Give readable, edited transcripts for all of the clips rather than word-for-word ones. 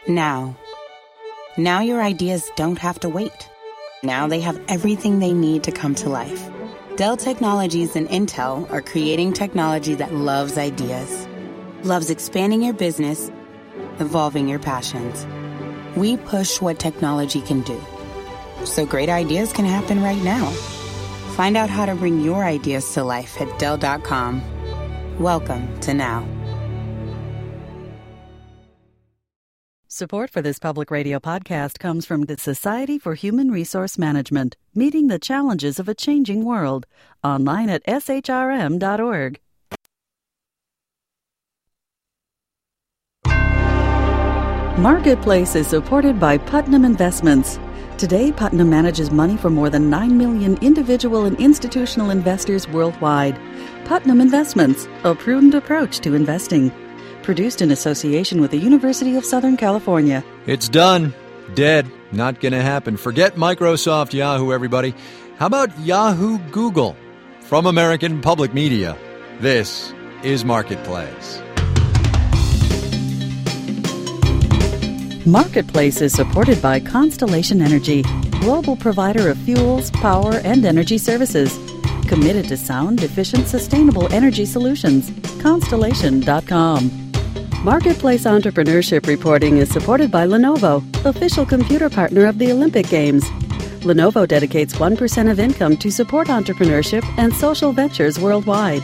Now. Now your ideas don't have to wait. Now they have everything they need to come to life. Dell Technologies and Intel are creating technology that loves ideas, loves expanding your business, evolving your passions. We push what technology can do, so great ideas can happen right now. Find out how to bring your ideas to life at Dell.com. Welcome to Now. Support for this public radio podcast comes from the Society for Human Resource Management, meeting the challenges of a changing world. Online at shrm.org. Marketplace is supported by Putnam Investments. Today, Putnam manages money for more than 9 million individual and institutional investors worldwide. Putnam Investments, a prudent approach to investing. Produced in association with the University of Southern California. It's done. Dead. Not going to happen. Forget Microsoft, Yahoo, everybody. How about Yahoo Google? From American Public Media, this is Marketplace. Marketplace is supported by Constellation Energy, global provider of fuels, power, and energy services. Committed to sound, efficient, sustainable energy solutions. Constellation.com. Marketplace Entrepreneurship Reporting is supported by Lenovo, official computer partner of the Olympic Games. Lenovo dedicates 1% of income to support entrepreneurship and social ventures worldwide.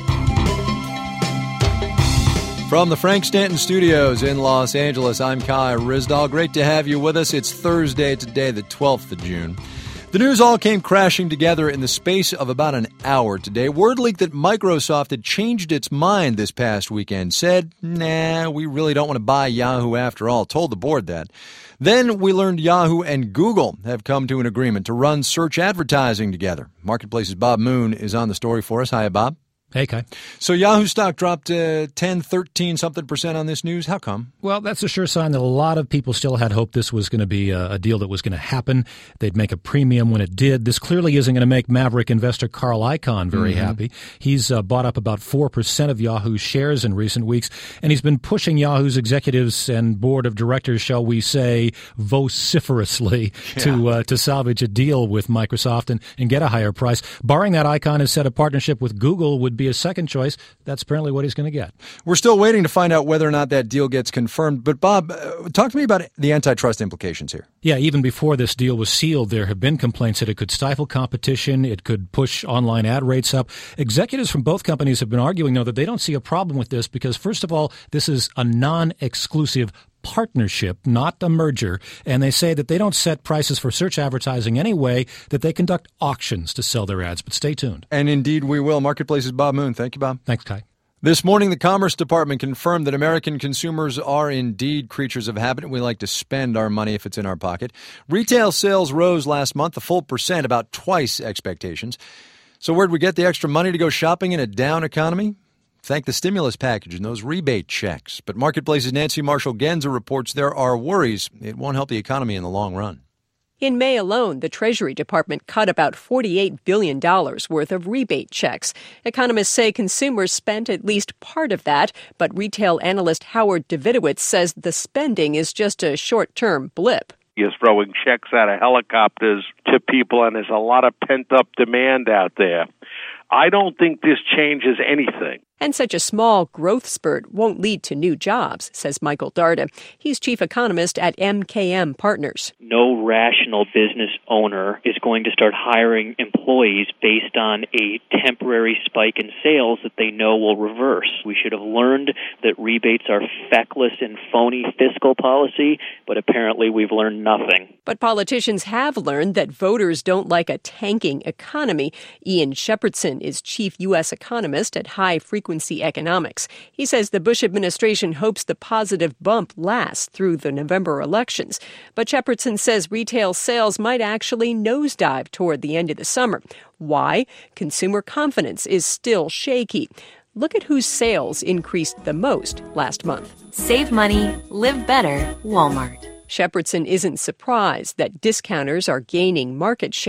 From the Frank Stanton Studios in Los Angeles, I'm Kai Ryssdal. Great to have you with us. It's Thursday today, the 12th of June. The news all came crashing together in the space of about an hour today. Word leaked that Microsoft had changed its mind this past weekend, said, nah, we really don't want to buy Yahoo after all, told the board that. Then we learned Yahoo and Google have come to an agreement to run search advertising together. Marketplace's Bob Moon is on the story for us. Hi, Bob. Hey, Kai. So Yahoo stock dropped 10, 13-something% on this news. How come? Well, that's a sure sign that a lot of people still had hope this was going to be a deal that was going to happen. They'd make a premium when it did. This clearly isn't going to make Maverick investor Carl Icahn very happy. He's bought up about 4% of Yahoo's shares in recent weeks, and he's been pushing Yahoo's executives and board of directors, shall we say, vociferously to salvage a deal with Microsoft and get a higher price. Barring that, Icahn has said a partnership with Google would be a second choice. That's apparently what he's going to get. We're still waiting to find out whether or not that deal gets confirmed. But, Bob, talk to me about the antitrust implications here. Yeah, even before this deal was sealed, there have been complaints that it could stifle competition. It could push online ad rates up. Executives from both companies have been arguing, though, that they don't see a problem with this because, first of all, this is a non-exclusive partnership, not a merger, and they say that they don't set prices for search advertising anyway, that they conduct auctions to sell their ads. But stay tuned. And indeed we will. Marketplace's Bob Moon. Thank you, Bob. Thanks, Kai. This morning, the Commerce Department confirmed that American consumers are indeed creatures of habit. We like to spend our money if it's in our pocket. Retail sales rose last month a full percent, about twice expectations. So where'd we get the extra money to go shopping in a down economy? Thank the stimulus package and those rebate checks. But Marketplace's Nancy Marshall-Genzer reports there are worries it won't help the economy in the long run. In May alone, the Treasury Department cut about $48 billion worth of rebate checks. Economists say consumers spent at least part of that, but retail analyst Howard Davidowitz says the spending is just a short-term blip. You're throwing checks out of helicopters to people, and there's a lot of pent-up demand out there. I don't think this changes anything. And such a small growth spurt won't lead to new jobs, says Michael Darda. He's chief economist at MKM Partners. No rational business owner is going to start hiring employees based on a temporary spike in sales that they know will reverse. We should have learned that rebates are feckless and phony fiscal policy, but apparently we've learned nothing. But politicians have learned that voters don't like a tanking economy. Ian Shepherdson is chief U.S. economist at High Frequency Economics. He says the Bush administration hopes the positive bump lasts through the November elections. But Shepherdson says retail sales might actually nosedive toward the end of the summer. Why? Consumer confidence is still shaky. Look at whose sales increased the most last month. Save money, live better, Walmart. Shepherdson isn't surprised that discounters are gaining market share.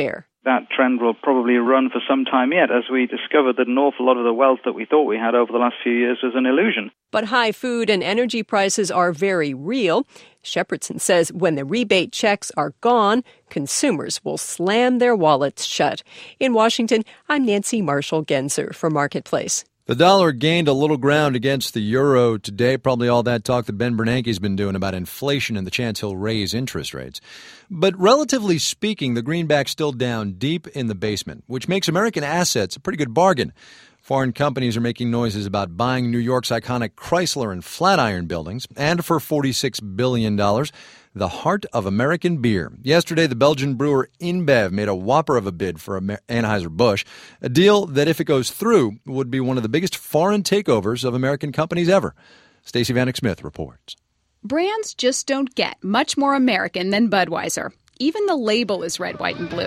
That trend will probably run for some time yet, as we discovered that an awful lot of the wealth that we thought we had over the last few years was an illusion. But high food and energy prices are very real. Shepardson says when the rebate checks are gone, consumers will slam their wallets shut. In Washington, I'm Nancy Marshall-Genzer for Marketplace. The dollar gained a little ground against the euro today. Probably all that talk that Ben Bernanke's been doing about inflation and the chance he'll raise interest rates. But relatively speaking, the greenback's still down deep in the basement, which makes American assets a pretty good bargain. Foreign companies are making noises about buying New York's iconic Chrysler and Flatiron buildings, and for $46 billion, the heart of American beer. Yesterday, the Belgian brewer InBev made a whopper of a bid for Anheuser-Busch, a deal that, if it goes through, would be one of the biggest foreign takeovers of American companies ever. Stacey Vanek Smith reports. Brands just don't get much more American than Budweiser. Even the label is red, white, and blue.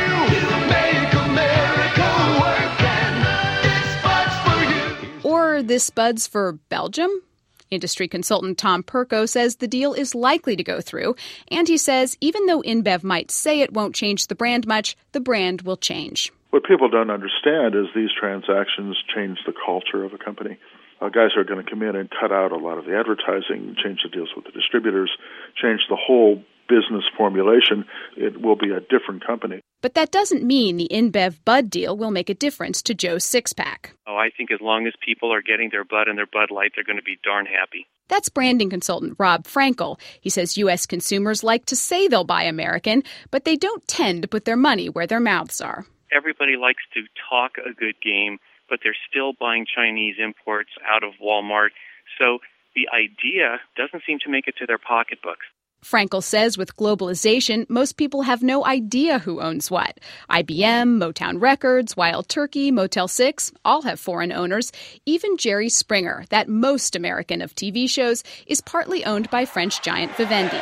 Or this Bud's for Belgium? Industry consultant Tom Perko says the deal is likely to go through, and he says even though InBev might say it won't change the brand much, the brand will change. What people don't understand is these transactions change the culture of a company. Guys are going to come in and cut out a lot of the advertising, change the deals with the distributors, change the whole business formulation. It will be a different company. But that doesn't mean the InBev Bud deal will make a difference to Joe's six-pack. Oh, I think as long as people are getting their Bud and their Bud Light, they're going to be darn happy. That's branding consultant Rob Frankel. He says U.S. consumers like to say they'll buy American, but they don't tend to put their money where their mouths are. Everybody likes to talk a good game, but they're still buying Chinese imports out of Walmart. So the idea doesn't seem to make it to their pocketbooks. Frankel says with globalization, most people have no idea who owns what. IBM, Motown Records, Wild Turkey, Motel 6 all have foreign owners. Even Jerry Springer, that most American of TV shows, is partly owned by French giant Vivendi.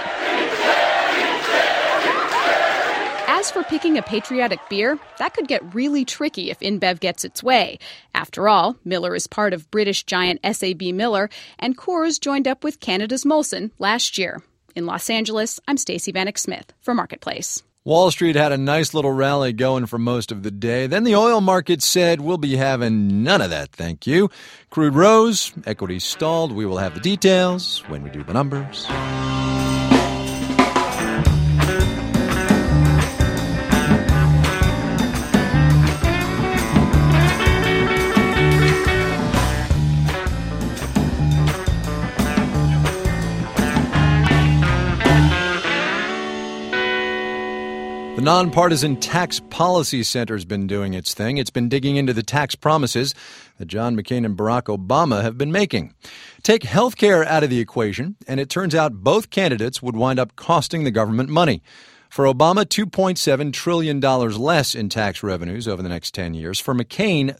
As for picking a patriotic beer, that could get really tricky if InBev gets its way. After all, Miller is part of British giant SAB Miller, and Coors joined up with Canada's Molson last year. In Los Angeles, I'm Stacey Vanek Smith for Marketplace. Wall Street had a nice little rally going for most of the day. Then the oil market said, we'll be having none of that, thank you. Crude rose, equities stalled. We will have the details when we do the numbers. The Nonpartisan Tax Policy Center's been doing its thing. It's been digging into the tax promises that John McCain and Barack Obama have been making. Take health care out of the equation, and it turns out both candidates would wind up costing the government money. For Obama, $2.7 trillion less in tax revenues over the next 10 years. For McCain,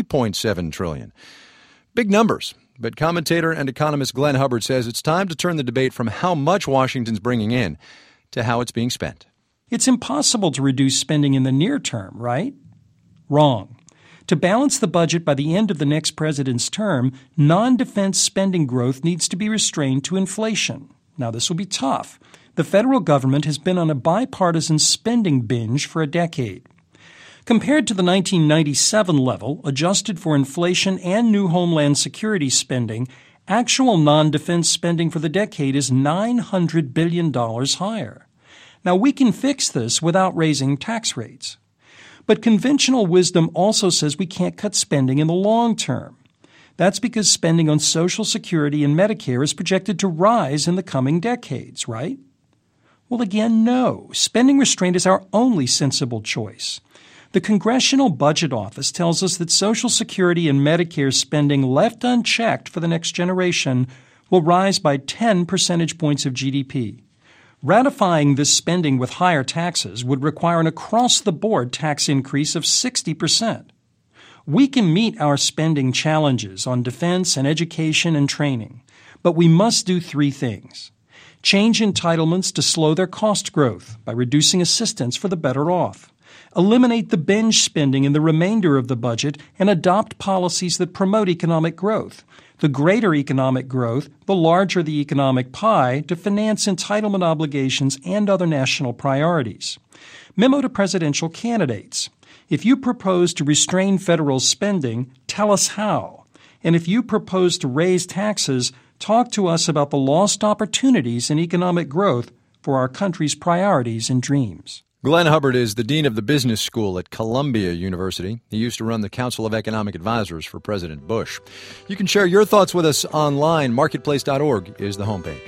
$3.7 trillion. Big numbers. But commentator and economist Glenn Hubbard says it's time to turn the debate from how much Washington's bringing in to how it's being spent. It's impossible to reduce spending in the near term, right? Wrong. To balance the budget by the end of the next president's term, non-defense spending growth needs to be restrained to inflation. Now, this will be tough. The federal government has been on a bipartisan spending binge for a decade. Compared to the 1997 level, adjusted for inflation and new Homeland Security spending, actual non-defense spending for the decade is $900 billion higher. Now, we can fix this without raising tax rates. But conventional wisdom also says we can't cut spending in the long term. That's because spending on Social Security and Medicare is projected to rise in the coming decades, right? Well, again, no. Spending restraint is our only sensible choice. The Congressional Budget Office tells us that Social Security and Medicare spending left unchecked for the next generation will rise by 10 percentage points of GDP. Ratifying this spending with higher taxes would require an across-the-board tax increase of 60%. We can meet our spending challenges on defense and education and training, but we must do three things. Change entitlements to slow their cost growth by reducing assistance for the better off. Eliminate the binge spending in the remainder of the budget and adopt policies that promote economic growth. The greater economic growth, the larger the economic pie to finance entitlement obligations and other national priorities. Memo to presidential candidates. If you propose to restrain federal spending, tell us how. And if you propose to raise taxes, talk to us about the lost opportunities in economic growth for our country's priorities and dreams. Glenn Hubbard is the dean of the business school at Columbia University. He used to run the Council of Economic Advisors for President Bush. You can share your thoughts with us online. Marketplace.org is the homepage.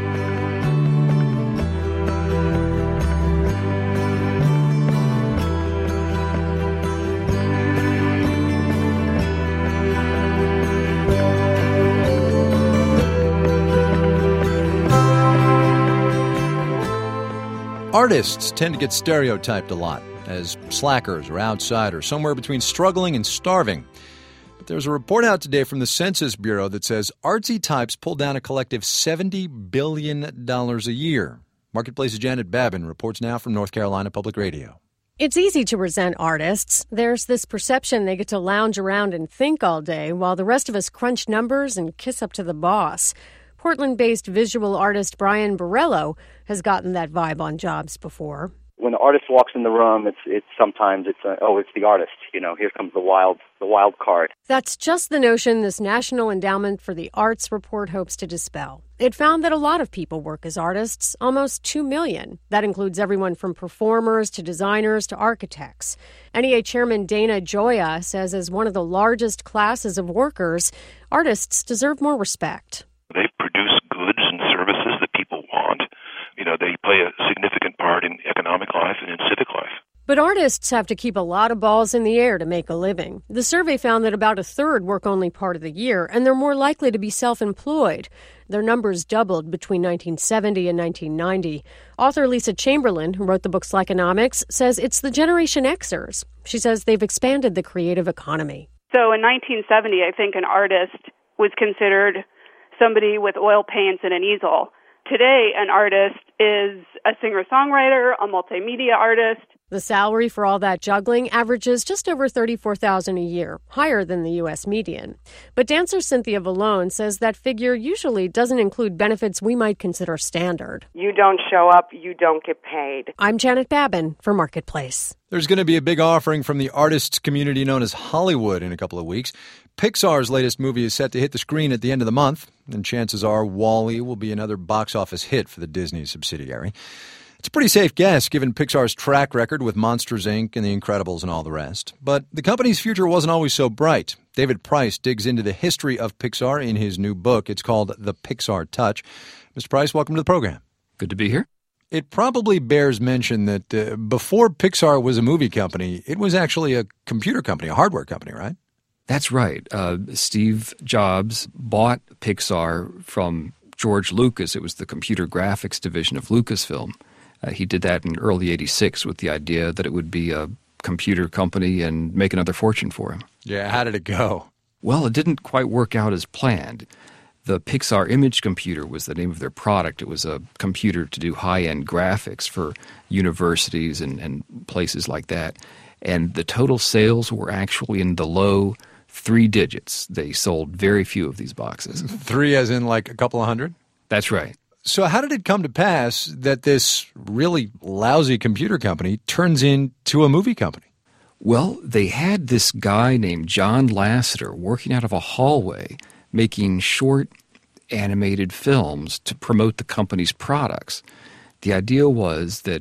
Artists tend to get stereotyped a lot as slackers or outsiders, somewhere between struggling and starving. But there's a report out today from the Census Bureau that says artsy types pull down a collective $70 billion a year. Marketplace's Janet Babin reports now from North Carolina Public Radio. It's easy to resent artists. There's this perception they get to lounge around and think all day while the rest of us crunch numbers and kiss up to the boss. Portland-based visual artist Brian Borello has gotten that vibe on jobs before. When the artist walks in the room, it's sometimes it's the artist. Here comes the wild card. That's just the notion this National Endowment for the Arts report hopes to dispel. It found that a lot of people work as artists, almost 2 million. That includes everyone from performers to designers to architects. NEA Chairman Dana Gioia says as one of the largest classes of workers, artists deserve more respect. They produce goods and services that people want. They play a significant part in economic life and in civic life. But artists have to keep a lot of balls in the air to make a living. The survey found that about a third work only part of the year, and they're more likely to be self-employed. Their numbers doubled between 1970 and 1990. Author Lisa Chamberlain, who wrote the book Slackonomics, says it's the Generation Xers. She says they've expanded the creative economy. So in 1970, I think an artist was considered somebody with oil paints and an easel. Today, an artist is a singer-songwriter, a multimedia artist. The salary for all that juggling averages just over $34,000 a year, higher than the U.S. median. But dancer Cynthia Vallone says that figure usually doesn't include benefits we might consider standard. You don't show up, you don't get paid. I'm Janet Babin for Marketplace. There's going to be a big offering from the artists community known as Hollywood in a couple of weeks. Pixar's latest movie is set to hit the screen at the end of the month, and chances are WALL-E will be another box office hit for the Disney subsidiary. It's a pretty safe guess given Pixar's track record with Monsters, Inc. and The Incredibles and all the rest. But the company's future wasn't always so bright. David Price digs into the history of Pixar in his new book. It's called The Pixar Touch. Mr. Price, welcome to the program. Good to be here. It probably bears mention that before Pixar was a movie company, it was actually a computer company, a hardware company, right? That's right. Steve Jobs bought Pixar from George Lucas. It was the computer graphics division of Lucasfilm. He did that in early '86 with the idea that it would be a computer company and make another fortune for him. Yeah, how did it go? Well, it didn't quite work out as planned. The Pixar Image Computer was the name of their product. It was a computer to do high-end graphics for universities and places like that. And the total sales were actually in the low 3 digits. They sold very few of these boxes. 3 as in like a couple of hundred? That's right. So how did it come to pass that this really lousy computer company turns into a movie company? Well, they had this guy named John Lasseter working out of a hallway making short animated films to promote the company's products. The idea was that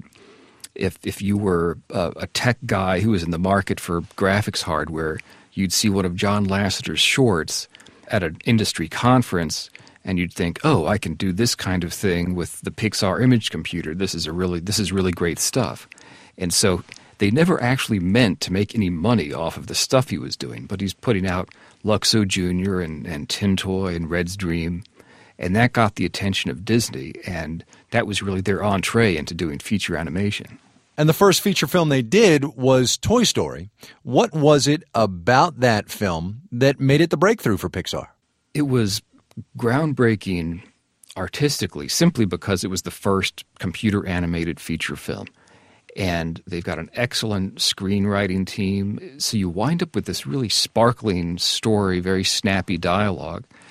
if you were a tech guy who was in the market for graphics hardware, you'd see one of John Lasseter's shorts at an industry conference, and you'd think, oh, I can do this kind of thing with the Pixar Image Computer. This is really great stuff. And so they never actually meant to make any money off of the stuff he was doing, but he's putting out Luxo Jr. and Tin Toy and Red's Dream, and that got the attention of Disney, and that was really their entree into doing feature animation. And the first feature film they did was Toy Story. What was it about that film that made it the breakthrough for Pixar? It was groundbreaking artistically simply because it was the first computer-animated feature film. And they've got an excellent screenwriting team. So you wind up with this really sparkling story, very snappy dialogue.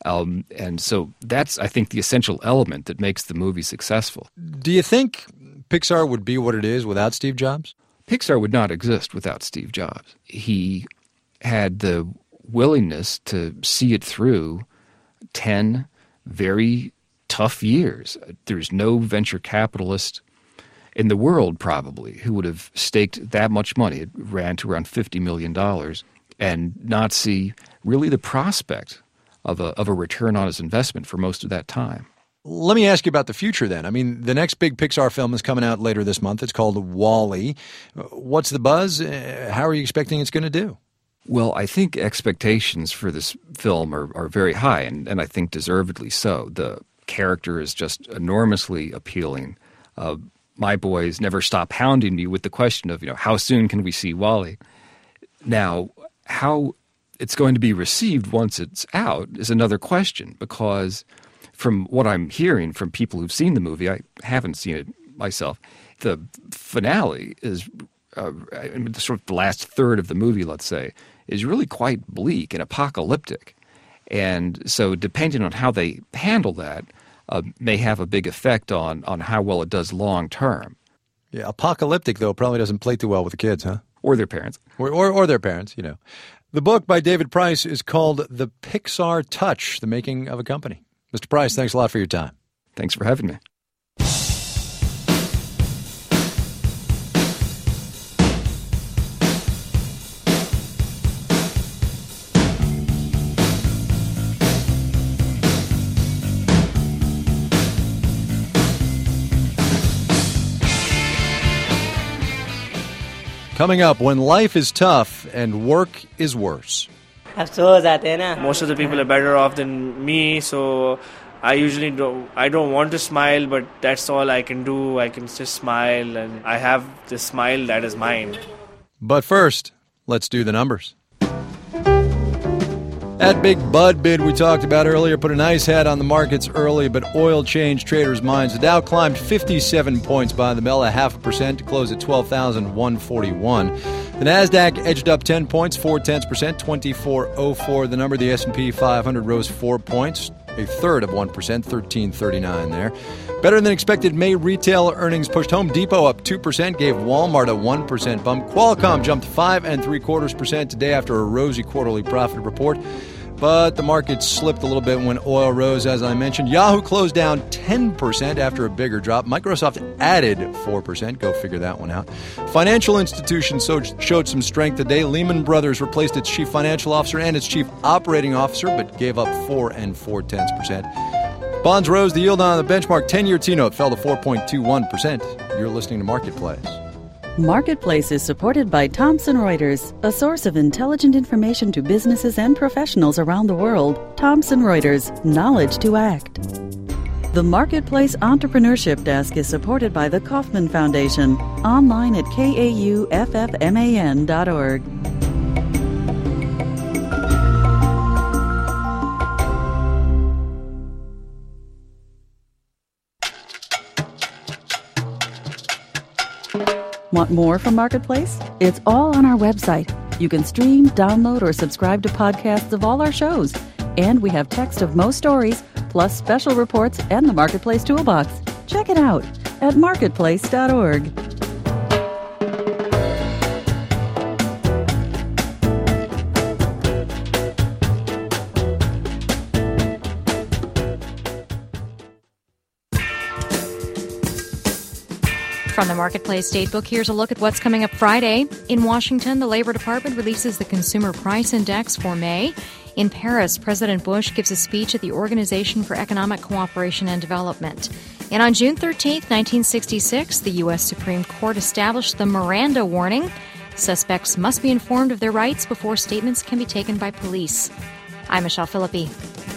And so that's, I think, the essential element that makes the movie successful. Do you think Pixar would be what it is without Steve Jobs? Pixar would not exist without Steve Jobs. He had the willingness to see it through 10 very tough years. There's no venture capitalist in the world probably who would have staked that much money. It ran to around $50 million and not see really the prospect of a return on his investment for most of that time. Let me ask you about the future then. I mean, the next big Pixar film is coming out later this month. It's called WALL-E. What's the buzz? How are you expecting it's going to do? Well, I think expectations for this film are very high, and I think deservedly so. The character is just enormously appealing. My boys never stop hounding me with the question of, how soon can we see WALL-E? Now, how it's going to be received once it's out is another question, because from what I'm hearing from people who've seen the movie, I haven't seen it myself, the finale is, sort of the last third of the movie, let's say, is really quite bleak and apocalyptic. And so depending on how they handle that, may have a big effect on how well it does long term. Yeah, apocalyptic, though, probably doesn't play too well with the kids, huh? Or their parents. Or their parents, The book by David Price is called The Pixar Touch, The Making of a Company. Mr. Price, thanks a lot for your time. Thanks for having me. Coming up, when life is tough and work is worse. Most of the people are better off than me, so I don't want to smile, but that's all I can do. I can just smile, and I have the smile that is mine. But first, let's do the numbers. That big Bud bid we talked about earlier put a nice head on the markets early, but oil changed traders' minds. The Dow climbed 57 points by the bell, 0.5% to close at 12,141. The Nasdaq edged up 10 points, 0.4%, 2404. The number, the S&P 500 rose 4 points, a third of 1%, 1339 there. Better than expected May retail earnings pushed Home Depot up 2%, gave Walmart a 1% bump. Qualcomm jumped 5.75% today after a rosy quarterly profit report. But the market slipped a little bit when oil rose, as I mentioned. Yahoo closed down 10% after a bigger drop. Microsoft added 4%. Go figure that one out. Financial institutions showed some strength today. Lehman Brothers replaced its chief financial officer and its chief operating officer, but gave up 4.4%. Bonds rose. The yield on the benchmark 10-year T-note fell to 4.21%. You're listening to Marketplace. Marketplace is supported by Thomson Reuters, a source of intelligent information to businesses and professionals around the world. Thomson Reuters, knowledge to act. The Marketplace Entrepreneurship Desk is supported by the Kauffman Foundation, online at kauffman.org. Want more from Marketplace? It's all on our website. You can stream, download, or subscribe to podcasts of all our shows. And we have text of most stories, plus special reports and the Marketplace Toolbox. Check it out at marketplace.org. From the Marketplace Datebook, here's a look at what's coming up Friday. In Washington, the Labor Department releases the Consumer Price Index for May. In Paris, President Bush gives a speech at the Organization for Economic Cooperation and Development. And on June 13, 1966, the U.S. Supreme Court established the Miranda warning. Suspects must be informed of their rights before statements can be taken by police. I'm Michelle Philippi.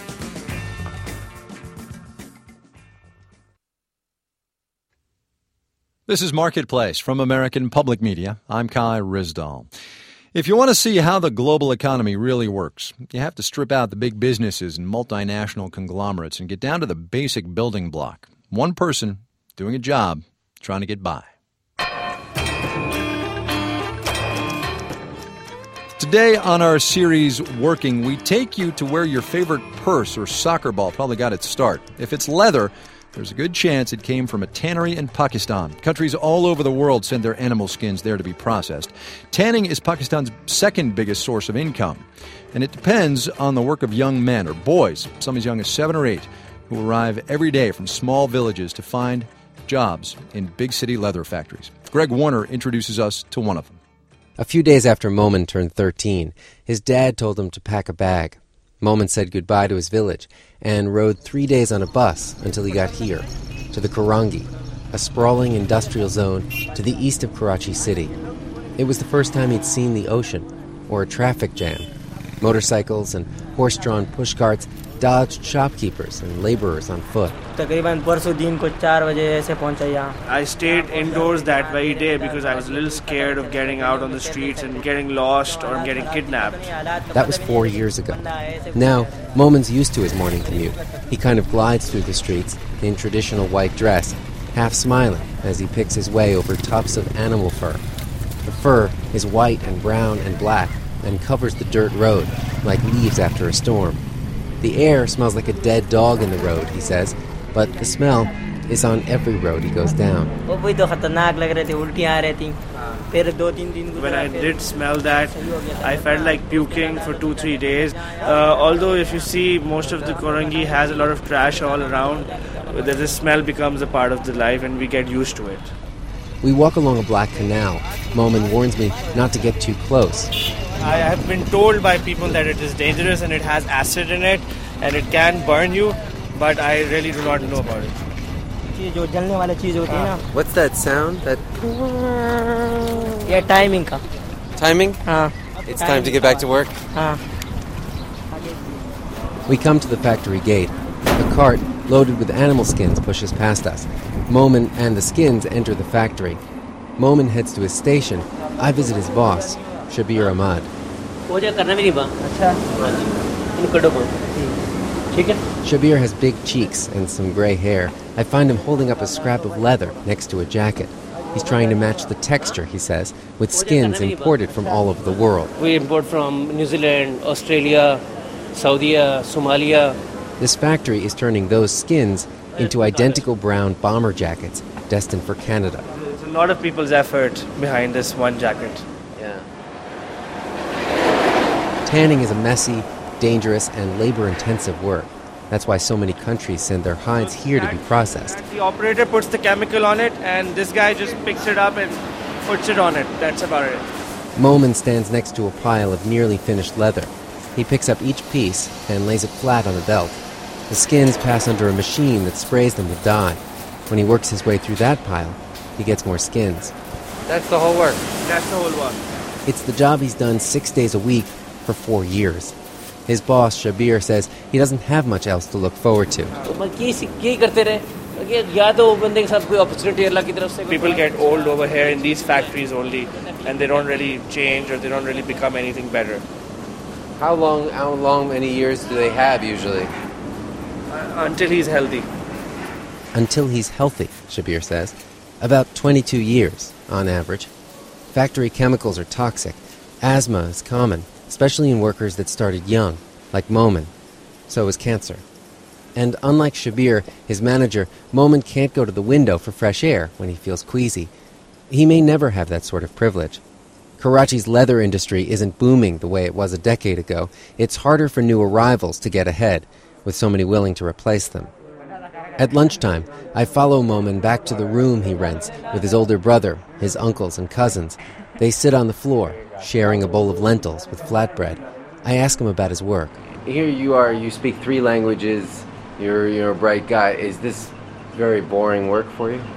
This is Marketplace from American Public Media. I'm Kai Ryssdal. If you want to see how the global economy really works, you have to strip out the big businesses and multinational conglomerates and get down to the basic building block. One person doing a job, trying to get by. Today on our series, Working, we take you to where your favorite purse or soccer ball probably got its start. If it's leather, there's a good chance it came from a tannery in Pakistan. Countries all over the world send their animal skins there to be processed. Tanning is Pakistan's second biggest source of income, and it depends on the work of young men or boys, some as young as 7 or 8, who arrive every day from small villages to find jobs in big city leather factories. Greg Warner introduces us to one of them. A few days after Momin turned 13, his dad told him to pack a bag. Momin said goodbye to his village and rode 3 days on a bus until he got here, to the Karangi, a sprawling industrial zone to the east of Karachi City. It was the first time he'd seen the ocean or a traffic jam. Motorcycles and horse-drawn pushcarts dodged shopkeepers and laborers on foot. I stayed indoors that very day because I was a little scared of getting out on the streets and getting lost or getting kidnapped. That was 4 years ago. Now, Momin's used to his morning commute. He kind of glides through the streets in traditional white dress, half smiling as he picks his way over tufts of animal fur. The fur is white and brown and black and covers the dirt road like leaves after a storm. The air smells like a dead dog in the road, he says, but the smell is on every road he goes down. When I did smell that, I felt like puking for 2-3 days. Although if you see, most of the Karangi has a lot of trash all around, the smell becomes a part of the life and we get used to it. We walk along a black canal. Momin warns me not to get too close. I have been told by people that it is dangerous and it has acid in it and it can burn you, but I really do not know about it. What's that sound? Yeah, timing. Timing? It's time to get back to work? We come to the factory gate. A cart loaded with animal skins pushes past us. Momin and the skins enter the factory. Momin heads to his station. I visit his boss, Shabir Ahmad. Shabir has big cheeks and some gray hair. I find him holding up a scrap of leather next to a jacket. He's trying to match the texture, he says, with skins imported from all over the world. We import from New Zealand, Australia, Saudi, Somalia. This factory is turning those skins into identical brown bomber jackets destined for Canada. There's a lot of people's effort behind this one jacket. Yeah. Tanning is a messy, dangerous, and labor-intensive work. That's why so many countries send their hides here to be processed. The operator puts the chemical on it, and this guy just picks it up and puts it on it. That's about it. Momin stands next to a pile of nearly finished leather. He picks up each piece and lays it flat on a belt. The skins pass under a machine that sprays them with dye. When he works his way through that pile, he gets more skins. That's the whole work. That's the whole work. It's the job he's done 6 days a week for 4 years. His boss, Shabir, says he doesn't have much else to look forward to. People get old over here in these factories only, and they don't really change or they don't really become anything better. How long, many years do they have usually? Until he's healthy. Until he's healthy, Shabir says. About 22 years, on average. Factory chemicals are toxic. Asthma is common, especially in workers that started young, like Momin. So is cancer. And unlike Shabir, his manager, Momin can't go to the window for fresh air when he feels queasy. He may never have that sort of privilege. Karachi's leather industry isn't booming the way it was a decade ago. It's harder for new arrivals to get ahead, with so many willing to replace them. At lunchtime, I follow Momin back to the room he rents with his older brother, his uncles and cousins. They sit on the floor, sharing a bowl of lentils with flatbread. I ask him about his work. Here you are, you speak 3 languages, you're a bright guy. Is this very boring work for you?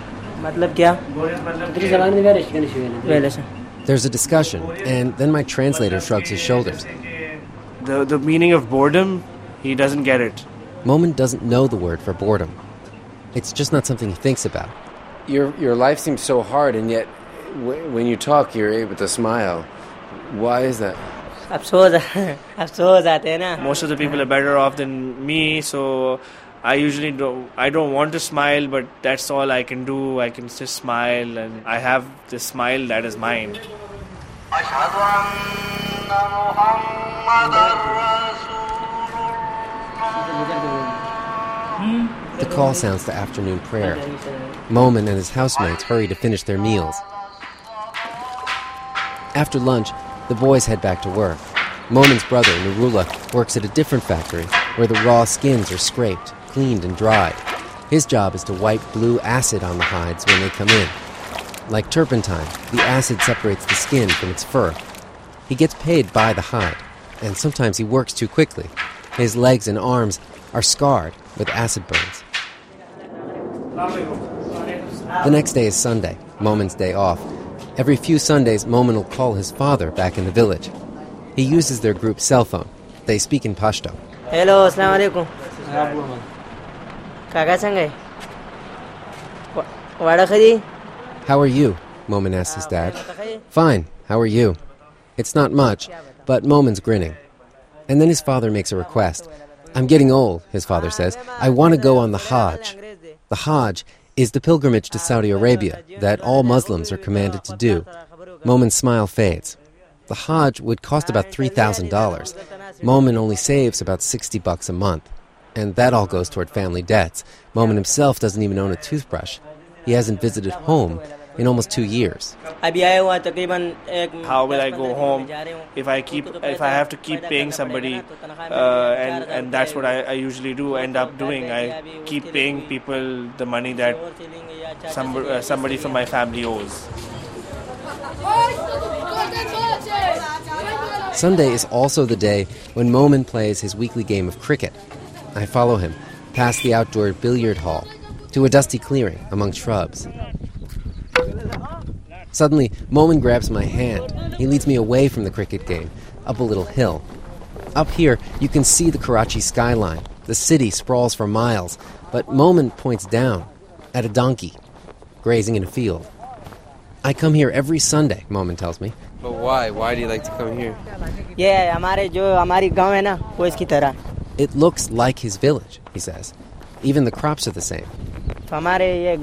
There's a discussion, and then my translator shrugs his shoulders. The meaning of boredom, he doesn't get it. Momin doesn't know the word for boredom. It's just not something he thinks about. Your life seems so hard, and yet when you talk, you're able to smile. Why is that? Most of the people are better off than me, so I don't want to smile, but that's all I can do. I can just smile, and I have this smile that is mine. The call sounds to afternoon prayer. Momin and his housemates hurry to finish their meals. After lunch, the boys head back to work. Momin's brother, Nurullah, works at a different factory where the raw skins are scraped, cleaned, and dried. His job is to wipe blue acid on the hides when they come in. Like turpentine, the acid separates the skin from its fur. He gets paid by the hide, and sometimes he works too quickly. His legs and arms are scarred with acid burns. The next day is Sunday, Momin's day off. Every few Sundays, Momin will call his father back in the village. He uses their group's cell phone. They speak in Pashto. Hello, assalamu alaikum. Kaka sangai. Wada khadi? How are you? Momin asks his dad. Fine, how are you? It's not much, but Momin's grinning. And then his father makes a request. I'm getting old, his father says. I want to go on the Hajj. The Hajj is the pilgrimage to Saudi Arabia that all Muslims are commanded to do. Momin's smile fades. The Hajj would cost about $3,000. Momin only saves about $60 a month. And that all goes toward family debts. Momin himself doesn't even own a toothbrush. He hasn't visited home in almost 2 years. How will I go home if I have to keep paying somebody? And that's what I usually do. End up doing. I keep paying people the money that somebody from my family owes. Sunday is also the day when Momin plays his weekly game of cricket. I follow him past the outdoor billiard hall to a dusty clearing among shrubs. Suddenly, Momin grabs my hand. He leads me away from the cricket game, up a little hill. Up here, you can see the Karachi skyline. The city sprawls for miles, but Momin points down at a donkey grazing in a field. I come here every Sunday, Momin tells me. But why? Why do you like to come here? Yeah, hamari gaon hai na, wo iski tarah. It looks like his village, he says. Even the crops are the same. Okay,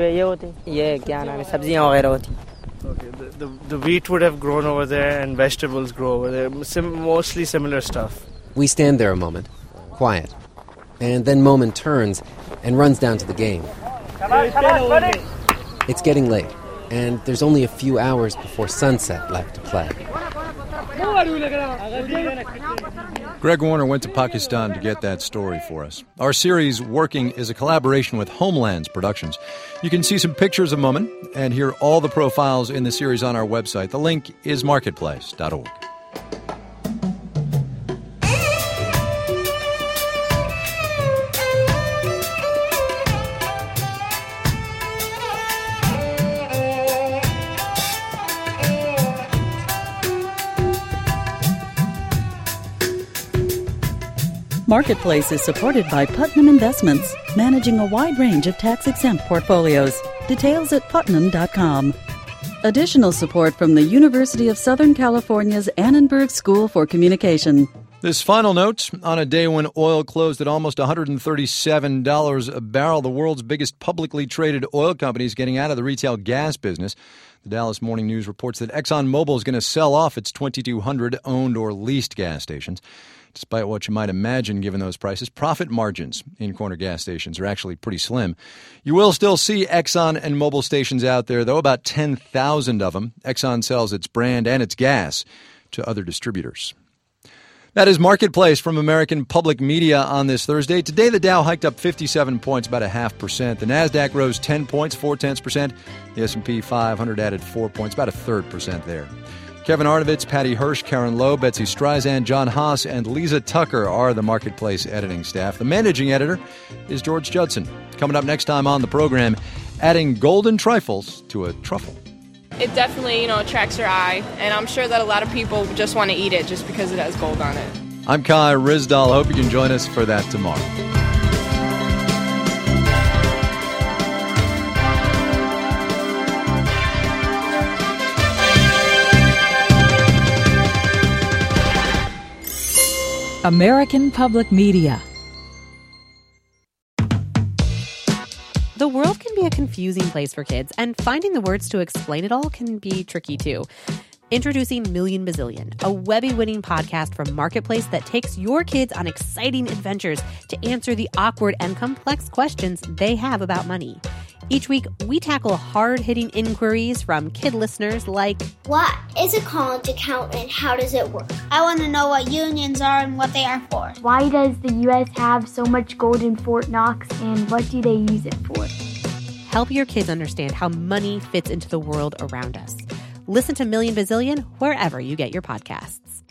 the wheat would have grown over there and vegetables grow over there. Mostly similar stuff. We stand there a moment, quiet. And then Momin turns and runs down to the game. It's getting late, and there's only a few hours before sunset left to play. Greg Warner went to Pakistan to get that story for us. Our series, Working, is a collaboration with Homelands Productions. You can see some pictures of Momin and hear all the profiles in the series on our website. The link is marketplace.org. Marketplace is supported by Putnam Investments, managing a wide range of tax-exempt portfolios. Details at putnam.com. Additional support from the University of Southern California's Annenberg School for Communication. This final note, on a day when oil closed at almost $137 a barrel, the world's biggest publicly traded oil company is getting out of the retail gas business. The Dallas Morning News reports that ExxonMobil is going to sell off its 2,200 owned or leased gas stations. Despite what you might imagine given those prices, profit margins in corner gas stations are actually pretty slim. You will still see Exxon and Mobil stations out there, though, about 10,000 of them. Exxon sells its brand and its gas to other distributors. That is Marketplace from American Public Media on this Thursday. Today, the Dow hiked up 57 points, about 0.5%. The NASDAQ rose 10 points, 0.4%. The S&P 500 added 4 points, about 0.33% there. Kevin Arnovitz, Patty Hirsch, Karen Lowe, Betsy Streisand, John Haas, and Lisa Tucker are the Marketplace editing staff. The managing editor is George Judson. Coming up next time on the program, adding golden trifles to a truffle. It definitely, attracts your eye, and I'm sure that a lot of people just want to eat it just because it has gold on it. I'm Kai Rizdal. Hope you can join us for that tomorrow. American Public Media. The world can be a confusing place for kids, and finding the words to explain it all can be tricky too. Introducing Million Bazillion, a Webby-winning podcast from Marketplace that takes your kids on exciting adventures to answer the awkward and complex questions they have about money. Each week, we tackle hard-hitting inquiries from kid listeners like, what is a college account and how does it work? I want to know what unions are and what they are for. Why does the U.S. have so much gold in Fort Knox and what do they use it for? Help your kids understand how money fits into the world around us. Listen to Million Bazillion wherever you get your podcasts.